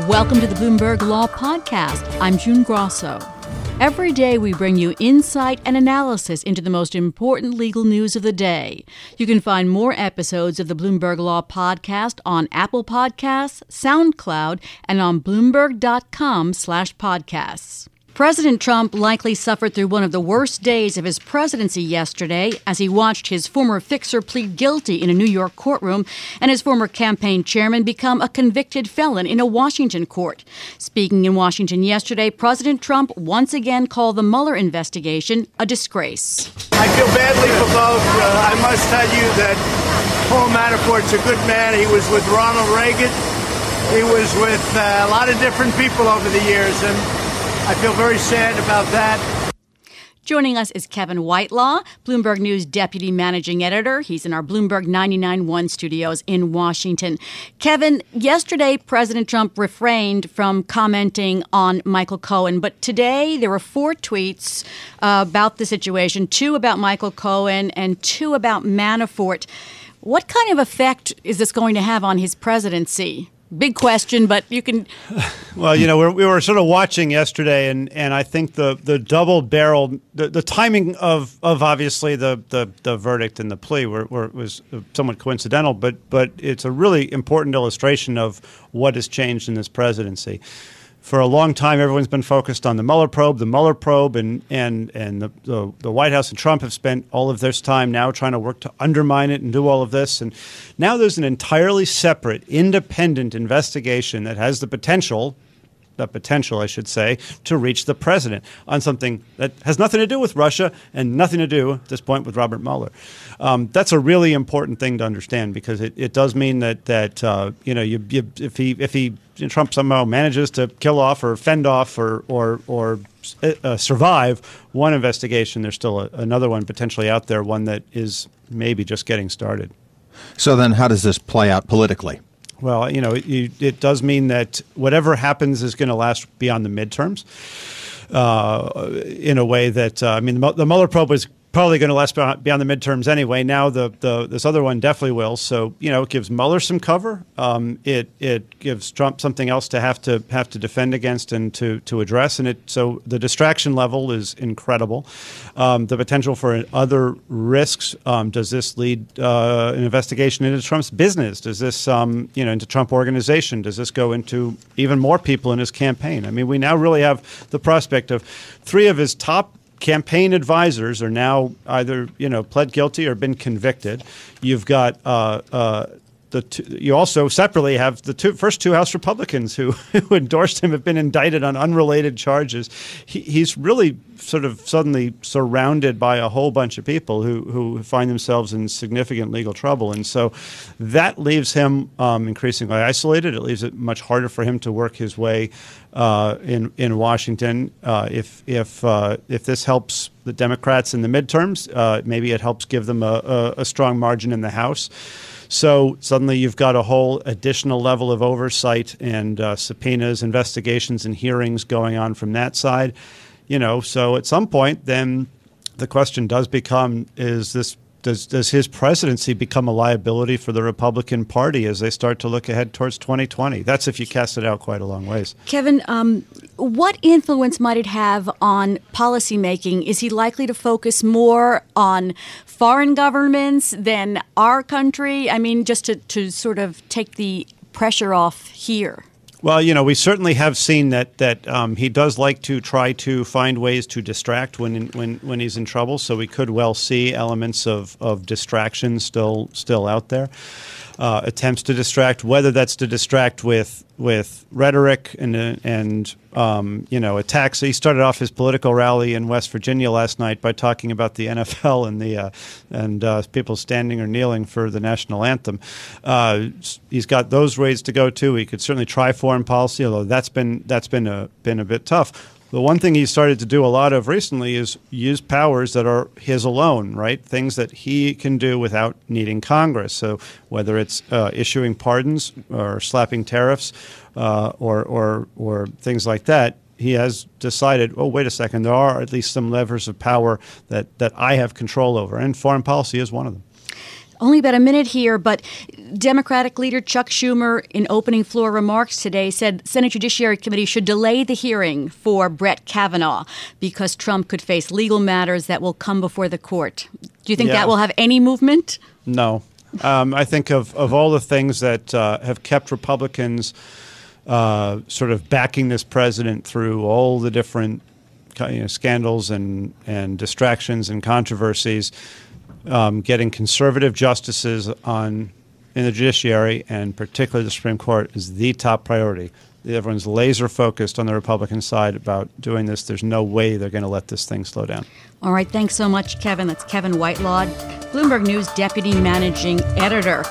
Welcome to the Bloomberg Law Podcast. I'm June Grosso. Every day we bring you insight and analysis into the most important legal news of the day. You can find more episodes of the Bloomberg Law Podcast on Apple Podcasts, SoundCloud, and on Bloomberg.com/podcasts. President Trump likely suffered through one of the worst days of his presidency yesterday as he watched his former fixer plead guilty in a New York courtroom and his former campaign chairman become a convicted felon in a Washington court. Speaking in Washington yesterday, President Trump once again called the Mueller investigation a disgrace. I feel badly for both. I must tell you that Paul Manafort's a good man. He was with Ronald Reagan. He was with a lot of different people over the years, and I feel very sad about that. Joining us is Kevin Whitelaw, Bloomberg News Deputy Managing Editor. He's in our Bloomberg 99.1 studios in Washington. Kevin, yesterday President Trump refrained from commenting on Michael Cohen, but today there were 4 tweets about the situation, 2 about Michael Cohen and 2 about Manafort. What kind of effect is this going to have on his presidency? Big question, but you can. Well, you know, we were sort of watching yesterday, and I think the double-barreled, the timing of obviously the verdict and the plea was somewhat coincidental, but it's a really important illustration of what has changed in this presidency. For a long time, everyone's been focused on the Mueller probe, and the White House and Trump have spent all of this time now trying to work to undermine it and do all of this. And now there's an entirely separate, independent investigation that has the potential, I should say, to reach the president on something that has nothing to do with Russia and nothing to do at this point with Robert Mueller. That's a really important thing to understand because it does mean that if Trump somehow manages to kill off or fend off or survive one investigation, there's still another one potentially out there, one that is maybe just getting started. So then how does this play out politically? Well, you know, it does mean that whatever happens is going to last beyond the midterms in a way that, the Mueller probe was probably going to last beyond the midterms anyway. Now this other one definitely will. So, you know, it gives Mueller some cover. It gives Trump something else to have to defend against and to address. And so the distraction level is incredible. The potential for other risks. Does this lead an investigation into Trump's business? Does this, into Trump Organization? Does this go into even more people in his campaign? I mean, we now really have the prospect of 3 of his top campaign advisors are now either, pled guilty or been convicted. You've got you also separately have the first 2 House Republicans who endorsed him have been indicted on unrelated charges. He's really sort of suddenly surrounded by a whole bunch of people who find themselves in significant legal trouble. And so that leaves him increasingly isolated. It leaves it much harder for him to work his way in Washington. If this helps the Democrats in the midterms, maybe it helps give them a strong margin in the House. So suddenly you've got a whole additional level of oversight and subpoenas, investigations, and hearings going on from that side. So at some point, then the question does become: does his presidency become a liability for the Republican Party as they start to look ahead towards 2020? That's if you cast it out quite a long ways. Kevin, what influence might it have on policymaking? Is he likely to focus more on foreign governments than our country? I mean, just to sort of take the pressure off here. Well, we certainly have seen that he does like to try to find ways to distract when he's in trouble. So we could well see elements of distraction still out there. Attempts to distract, whether that's to distract with rhetoric and attacks. He started off his political rally in West Virginia last night by talking about the NFL and people standing or kneeling for the national anthem. He's got those ways to go too. He could certainly try foreign policy, although that's been a bit tough. The one thing he started to do a lot of recently is use powers that are his alone, right? Things that he can do without needing Congress. So whether it's issuing pardons or slapping tariffs or things like that, he has decided, oh, wait a second, there are at least some levers of power that I have control over. And foreign policy is one of them. Only about a minute here, but Democratic leader Chuck Schumer, in opening floor remarks today, said Senate Judiciary Committee should delay the hearing for Brett Kavanaugh because Trump could face legal matters that will come before the court. Do you think that will have any movement? No. I think of all the things that have kept Republicans sort of backing this president through all the different scandals and distractions and controversies, getting conservative justices in the judiciary and particularly the Supreme Court is the top priority. Everyone's laser focused on the Republican side about doing this. There's no way they're going to let this thing slow down. All right. Thanks so much, Kevin. That's Kevin Whitelaw, Bloomberg News Deputy Managing Editor.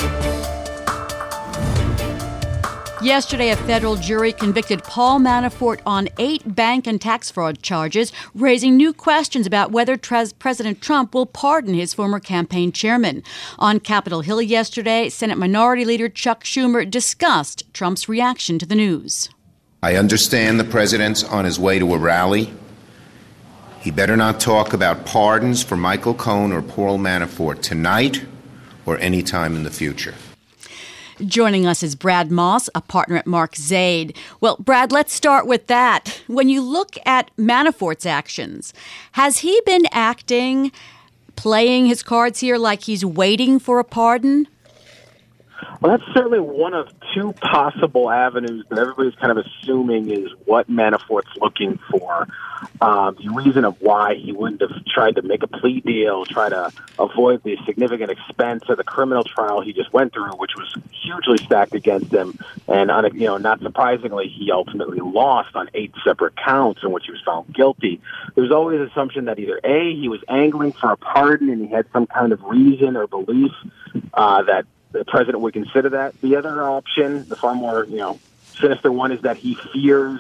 Yesterday, a federal jury convicted Paul Manafort on 8 bank and tax fraud charges, raising new questions about whether President Trump will pardon his former campaign chairman. On Capitol Hill yesterday, Senate Minority Leader Chuck Schumer discussed Trump's reaction to the news. I understand the president's on his way to a rally. He better not talk about pardons for Michael Cohen or Paul Manafort tonight or any time in the future. Joining us is Brad Moss, a partner at Mark Zaid. Well, Brad, let's start with that. When you look at Manafort's actions, has he been playing his cards here like he's waiting for a pardon? Well, that's certainly one of 2 possible avenues that everybody's kind of assuming is what Manafort's looking for. The reason of why he wouldn't have tried to make a plea deal, try to avoid the significant expense of the criminal trial he just went through, which was hugely stacked against him. And, not surprisingly, he ultimately lost on 8 separate counts in which he was found guilty. There's always an assumption that either A, he was angling for a pardon and he had some kind of reason or belief that the president would consider that. The other option, the far more, sinister one, is that he fears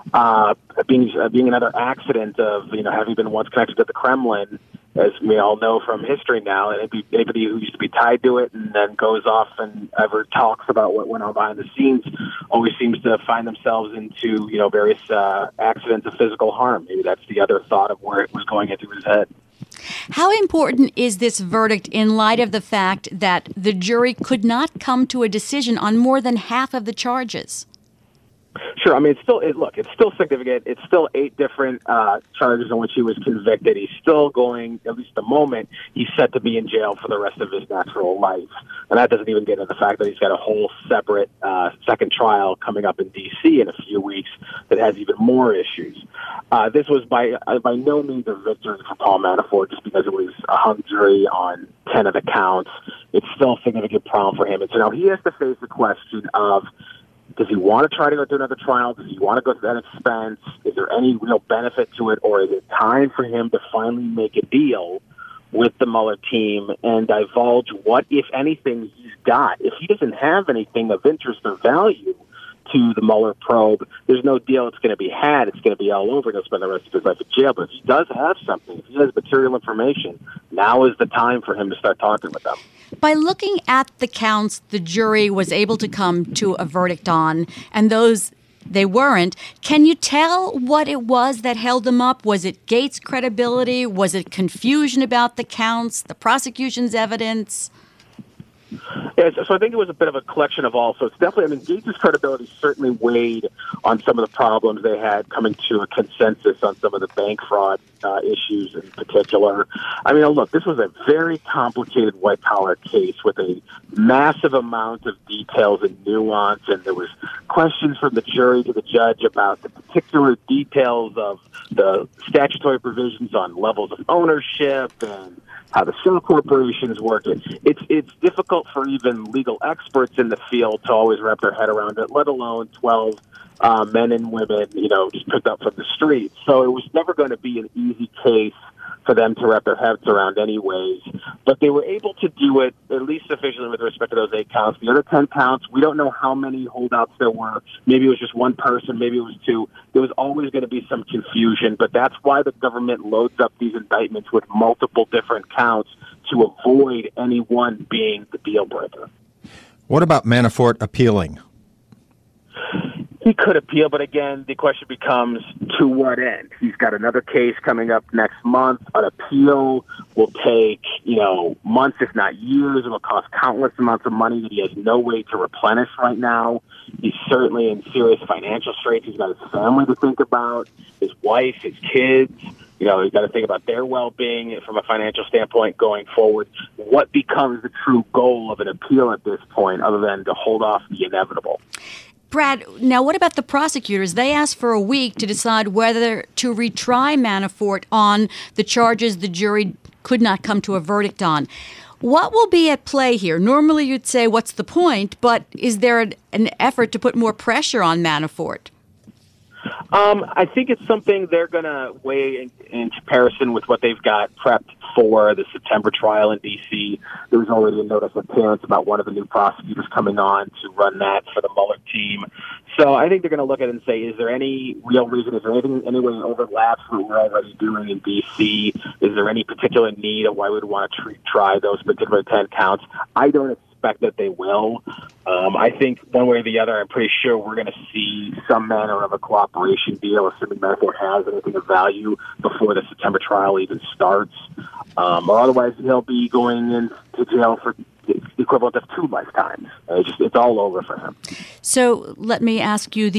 being another accident of, having been once connected to the Kremlin, as we all know from history now. And anybody who used to be tied to it and then goes off and ever talks about what went on behind the scenes always seems to find themselves into, various accidents of physical harm. Maybe that's the other thought of where it was going into his head. How important is this verdict in light of the fact that the jury could not come to a decision on more than half of the charges? Sure. I mean, it's still significant. It's still 8 different charges in which he was convicted. He's still going, at least the moment, he's set to be in jail for the rest of his natural life. And that doesn't even get into the fact that he's got a whole separate second trial coming up in D.C. in a few weeks that has even more issues. This was by no means a victory for Paul Manafort just because it was a hung jury on 10 of the counts. It's still a significant problem for him. And so now he has to face the question of, does he want to try to go to another trial? Does he want to go to that expense? Is there any real benefit to it? Or is it time for him to finally make a deal with the Mueller team and divulge what, if anything, he's got? If he doesn't have anything of interest or value to the Mueller probe, there's no deal it's going to be had. It's going to be all over. He'll spend the rest of his life in jail. But if he does have something, if he has material information, now is the time for him to start talking with them. By looking at the counts the jury was able to come to a verdict on, and those they weren't, can you tell what it was that held them up? Was it Gates' credibility? Was it confusion about the counts, the prosecution's evidence? Yeah, so I think it was a bit of a collection of all. So it's definitely, Gates' credibility certainly weighed on some of the problems they had coming to a consensus on some of the bank fraud issues in particular. Look, this was a very complicated white-collar case with a massive amount of details and nuance, and there was questions from the jury to the judge about the particular details of the statutory provisions on levels of ownership and how the shell corporations work. It's difficult for even legal experts in the field to always wrap their head around it, let alone 12 men and women, just picked up from the street. So it was never going to be an easy case for them to wrap their heads around anyways. But they were able to do it, at least sufficiently with respect to those 8 counts. The other 10 counts, we don't know how many holdouts there were. Maybe it was just one person, maybe it was 2. There was always going to be some confusion, but that's why the government loads up these indictments with multiple different counts to avoid any one being the deal breaker. What about Manafort appealing? He could appeal, but again, the question becomes, to what end? He's got another case coming up next month. An appeal will take, months, if not years. It will cost countless amounts of money that he has no way to replenish right now. He's certainly in serious financial straits. He's got his family to think about, his wife, his kids. He's got to think about their well-being from a financial standpoint going forward. What becomes the true goal of an appeal at this point, other than to hold off the inevitable? Brad, now what about the prosecutors? They asked for a week to decide whether to retry Manafort on the charges the jury could not come to a verdict on. What will be at play here? Normally you'd say, what's the point? But is there an effort to put more pressure on Manafort? I think it's something they're going to weigh in comparison with what they've got prepped for the September trial in D.C. There was already a notice of appearance about one of the new prosecutors coming on to run that for the Mueller team. So I think they're going to look at it and say, is there any real reason? Is there anything, any way it overlaps with what we're already doing in D.C.? Is there any particular need of why we'd want to try those particular 10 counts? I don't expect that they will. I think one way or the other, I'm pretty sure we're going to see some manner of a cooperation deal, assuming Manafort has anything of value before the September trial even starts. Or otherwise, he'll be going into jail for the equivalent of 2 lifetimes. It's all over for him. So let me ask you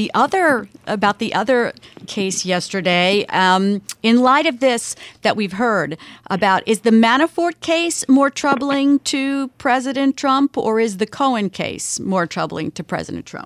about the other case yesterday. In light of this that we've heard about, is the Manafort case more troubling to President Trump, or is the Cohen case more troubling to President Trump?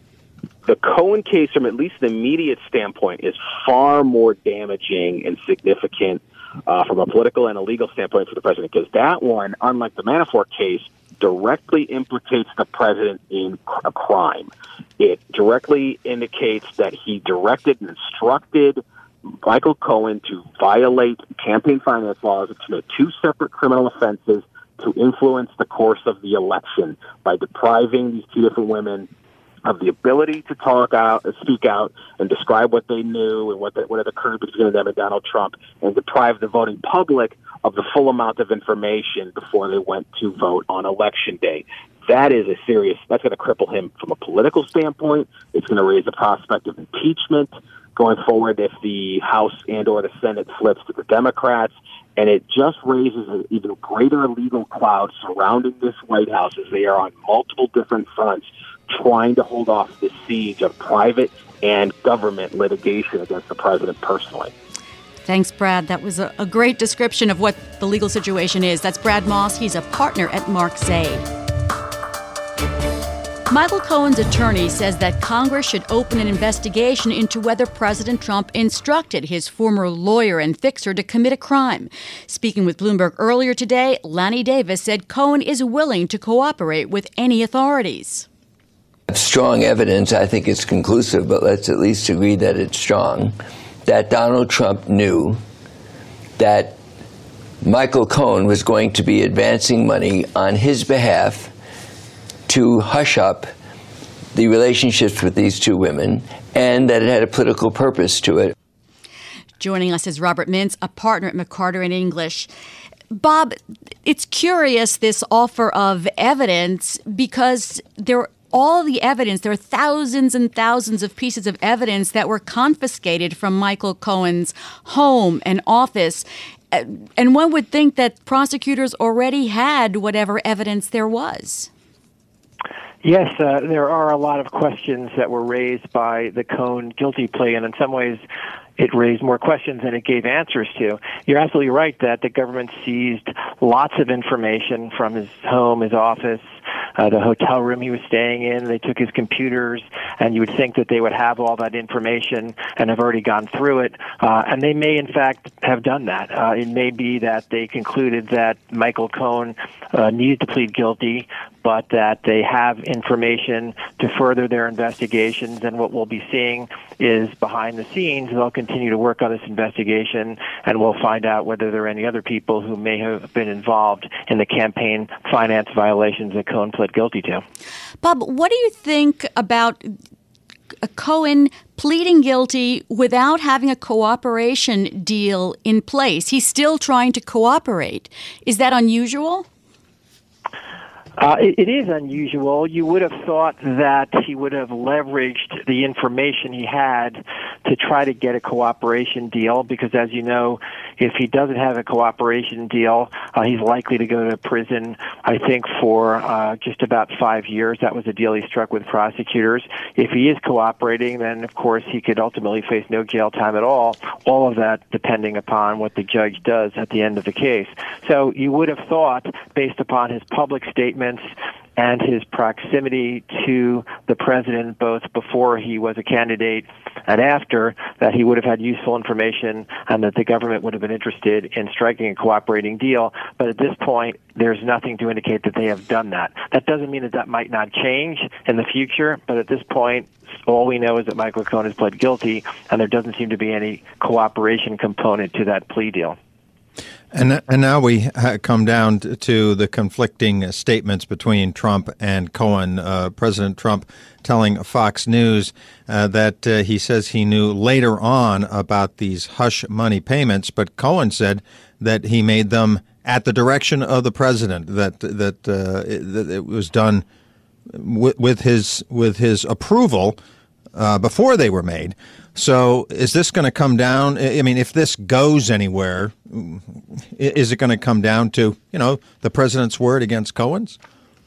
The Cohen case, from at least the immediate standpoint, is far more damaging and significant from a political and a legal standpoint for the president, because that one, unlike the Manafort case, directly implicates the president in a crime. It directly indicates that he directed and instructed Michael Cohen to violate campaign finance laws and commit 2 separate criminal offenses to influence the course of the election by depriving these 2 different women of the ability to speak out, and describe what they knew and what had occurred between them and Donald Trump, and deprive the voting public of the full amount of information before they went to vote on Election Day. That's going to cripple him from a political standpoint. It's going to raise the prospect of impeachment going forward if the House and or the Senate flips to the Democrats. And it just raises an even greater legal cloud surrounding this White House as they are on multiple different fronts trying to hold off the siege of private and government litigation against the president personally. Thanks, Brad. That was a great description of what the legal situation is. That's Brad Moss. He's a partner at Mark Zaid. Michael Cohen's attorney says that Congress should open an investigation into whether President Trump instructed his former lawyer and fixer to commit a crime. Speaking with Bloomberg earlier today, Lanny Davis said Cohen is willing to cooperate with any authorities. Strong evidence, I think it's conclusive, but let's at least agree that it's strong, that Donald Trump knew that Michael Cohen was going to be advancing money on his behalf to hush up the relationships with these 2 women, and that it had a political purpose to it. Joining us is Robert Mintz, a partner at McCarter and English. Bob, it's curious, this offer of evidence, because all the evidence, there are thousands and thousands of pieces of evidence that were confiscated from Michael Cohen's home and office. And one would think that prosecutors already had whatever evidence there was. Yes, there are a lot of questions that were raised by the Cohen guilty plea, and in some ways it raised more questions than it gave answers to. You're absolutely right that the government seized lots of information from his home, his office, the hotel room he was staying in. They took his computers, and you would think that they would have all that information and have already gone through it. And they may, in fact, have done that. It may be that they concluded that Michael Cohen needed to plead guilty, but that they have information to further their investigations. And what we'll be seeing is behind the scenes, they'll continue to work on this investigation, and we'll find out whether there are any other people who may have been involved in the campaign finance violations that Cohen pled guilty to. Bob, what do you think about Cohen pleading guilty without having a cooperation deal in place? He's still trying to cooperate. Is that unusual? It is unusual. You would have thought that he would have leveraged the information he had to try to get a cooperation deal, because as you know, if he doesn't have a cooperation deal, he's likely to go to prison, I think, for just about 5 years. That was a deal he struck with prosecutors. If he is cooperating, then of course he could ultimately face no jail time at all of that depending upon what the judge does at the end of the case. So you would have thought, based upon his public statements and his proximity to the president, both before he was a candidate and after, that he would have had useful information and that the government would have been interested in striking a cooperating deal. But at this point, there's nothing to indicate that they have done that. That doesn't mean that that might not change in the future, but at this point, all we know is that Michael Cohen has pled guilty, and there doesn't seem to be any cooperation component to that plea deal. And now we come down to the conflicting statements between Trump and Cohen. President Trump telling Fox News that he says he knew later on about these hush money payments, but Cohen said that he made them at the direction of the president, that it was done with his approval before they were made. So is this going to come down? I mean, if this goes anywhere, is it going to come down to, the president's word against Cohen's?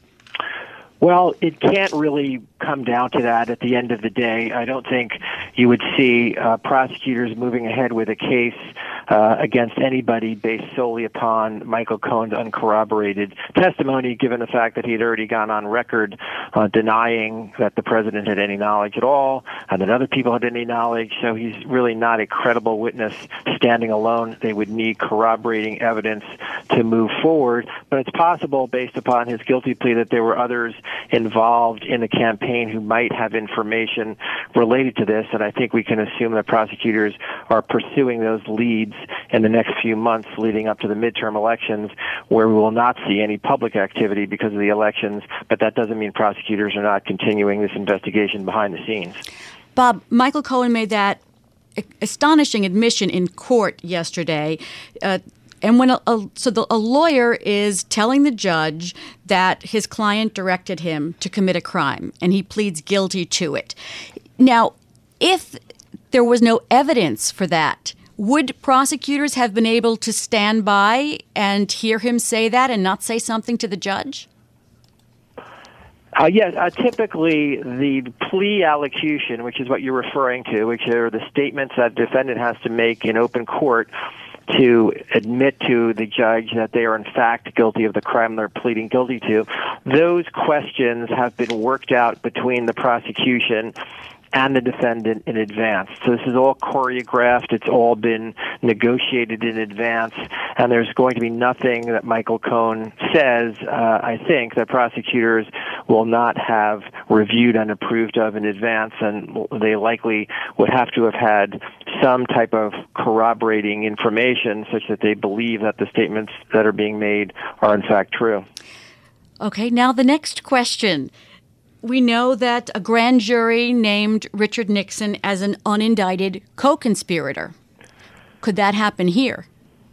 Well, it can't really come down to that at the end of the day. I don't think you would see prosecutors moving ahead with a case against anybody based solely upon Michael Cohen's uncorroborated testimony, given the fact that he had already gone on record denying that the president had any knowledge at all and that other people had any knowledge. So he's really not a credible witness standing alone. They would need corroborating evidence to move forward. But it's possible, based upon his guilty plea, that there were others involved in the campaign who might have information related to this, and I think we can assume that prosecutors are pursuing those leads in the next few months leading up to the midterm elections, where we will not see any public activity because of the elections, but that doesn't mean prosecutors are not continuing this investigation behind the scenes. Bob, Michael Cohen made that astonishing admission in court yesterday. And when a lawyer is telling the judge that his client directed him to commit a crime, and he pleads guilty to it. Now, if there was no evidence for that, would prosecutors have been able to stand by and hear him say that and not say something to the judge? Yes, typically the plea allocution, which is what you're referring to, which are the statements that the defendant has to make in open court to admit to the judge that they are in fact guilty of the crime they're pleading guilty to. Those questions have been worked out between the prosecution and the defendant in advance. So this is all choreographed. It's all been negotiated in advance. And there's going to be nothing that Michael Cohen says, I think, that prosecutors will not have reviewed and approved of in advance. And they likely would have to have had some type of corroborating information such that they believe that the statements that are being made are in fact true. Okay, now the next question. We know that a grand jury named Richard Nixon as an unindicted co-conspirator. Could that happen here?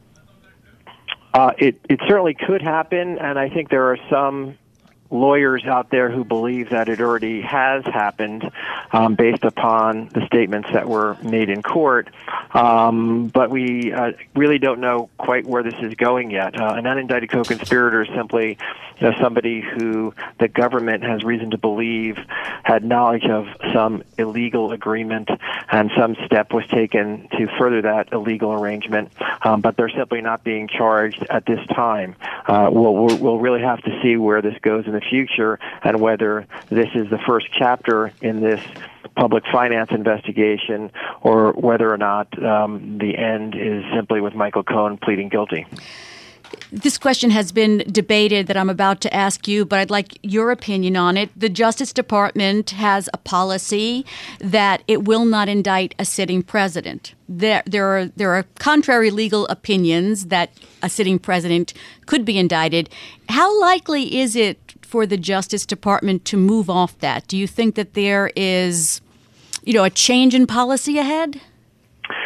It certainly could happen, and I think there are some lawyers out there who believe that it already has happened based upon the statements that were made in court. But we really don't know quite where this is going yet. An unindicted co-conspirator is simply somebody who the government has reason to believe had knowledge of some illegal agreement and some step was taken to further that illegal arrangement, but they're simply not being charged at this time. We'll really have to see where this goes in the future and whether this is the first chapter in this public finance investigation or whether or not the end is simply with Michael Cohen pleading guilty. This question has been debated that I'm about to ask you, but I'd like your opinion on it. The Justice Department has a policy that it will not indict a sitting president. There are contrary legal opinions that a sitting president could be indicted. How likely is it for the Justice Department to move off that? Do you think that there is, a change in policy ahead?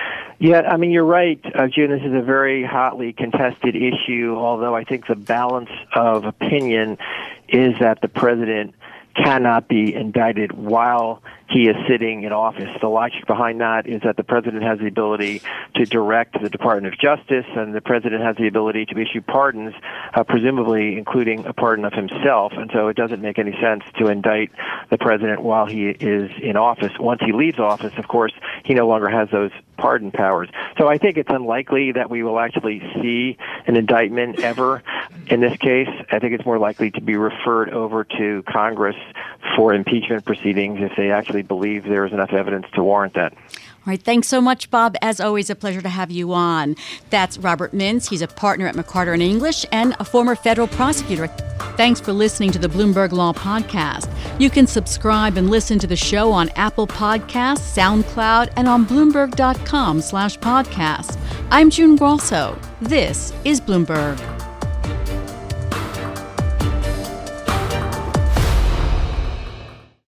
Yeah, I mean, you're right, June. This is a very hotly contested issue, although I think the balance of opinion is that the president cannot be indicted while he is sitting in office. The logic behind that is that the president has the ability to direct the Department of Justice, and the president has the ability to issue pardons, presumably including a pardon of himself. And so it doesn't make any sense to indict the president while he is in office. Once he leaves office, of course, he no longer has those pardon powers. So I think it's unlikely that we will actually see an indictment ever in this case. I think it's more likely to be referred over to Congress for impeachment proceedings if they actually believe there is enough evidence to warrant that. All right. Thanks so much, Bob. As always, a pleasure to have you on. That's Robert Mintz. He's a partner at McCarter & English and a former federal prosecutor. Thanks for listening to the Bloomberg Law Podcast. You can subscribe and listen to the show on Apple Podcasts, SoundCloud, and on Bloomberg.com/podcast. I'm June Grosso. This is Bloomberg.